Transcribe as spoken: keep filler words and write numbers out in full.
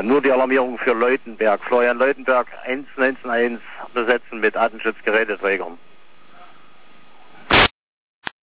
Äh, nur die Alarmierung für Leutenberg. Florian Leutenberg eins neun eins besetzen mit Artenschutzgeräteträgern.